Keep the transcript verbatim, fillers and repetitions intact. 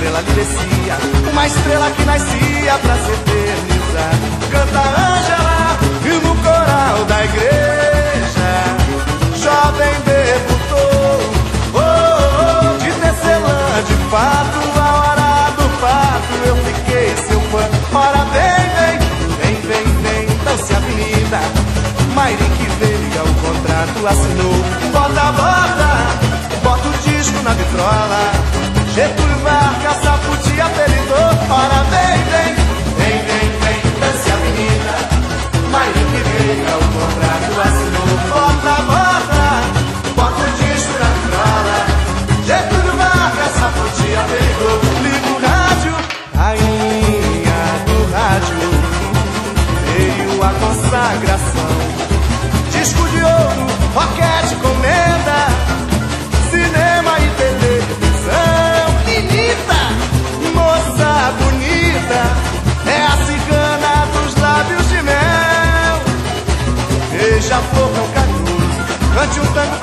estrela lhe descia, uma estrela que nascia pra se eternizar. Canta Ângela e no coral da igreja, jovem debutou, oh, oh, oh, de tecelã de fato, a hora do fato eu fiquei seu fã. Ora vem, vem, vem, vem, vem, dance avenida, Mairique Veiga o contrato assinou. Bota, bota, bota o disco na vitrola, Getúlio Vargas, Saputi apelidou. Ora vem, vem, vem, vem, vem, dance avenida, Mairique Veiga o contrato assinou. Bota, bota, bota o disco na vitrola, Getúlio Vargas, Saputi apelidou. Liga o rádio, rainha do rádio, veio a consagração. Disco de ouro, roquete, comenda, cinema e televisão. Menina, moça bonita, é a cigana dos lábios de mel. Beija a flor, não carinho, cante um tango